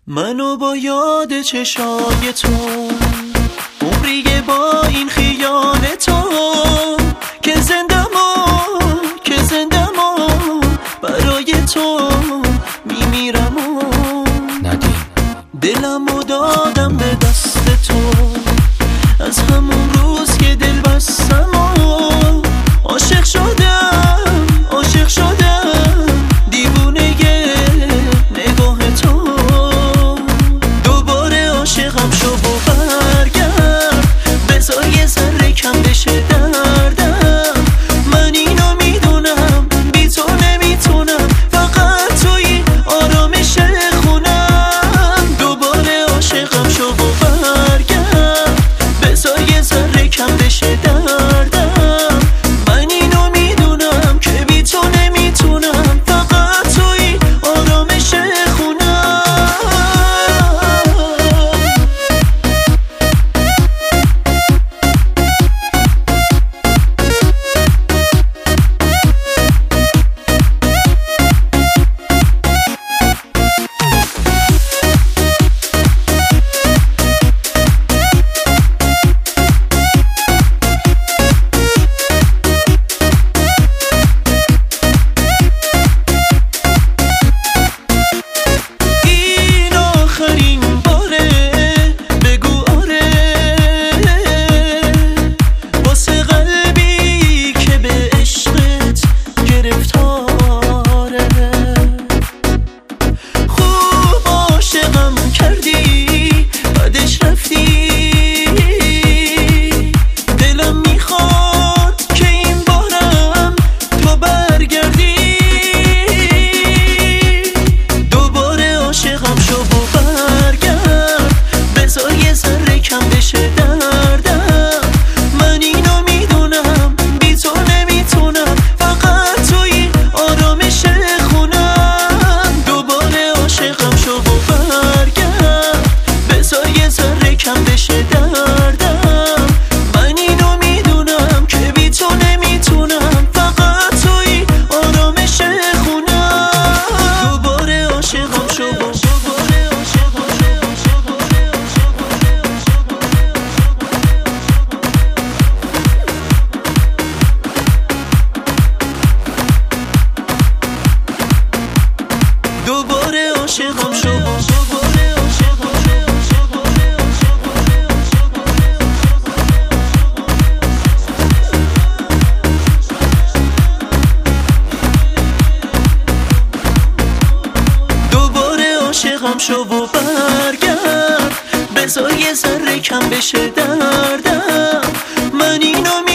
منو با یاد چشای تو عمریه با این خیال تو که زندم برای تو میمیرم ندیم دلم و دادم به دست تو از همون روز که دل بستم عاشق شدم دیوونه نگاه تو دوباره عاشقم شو و برگرد بذار یه ذره کم بشه دردم من اینو میدونم بی تو نمیتونم فقط توی آرامش خونم دوباره عاشقم شو و برگرد بذار یه ذره کم بشه دردم من اینو میدونم که بی تو نمیتونم فقط توی آرامش خونم دوباره عاشقم شو شو و برگرد بذار یه ذره کم بشه دردم من اینو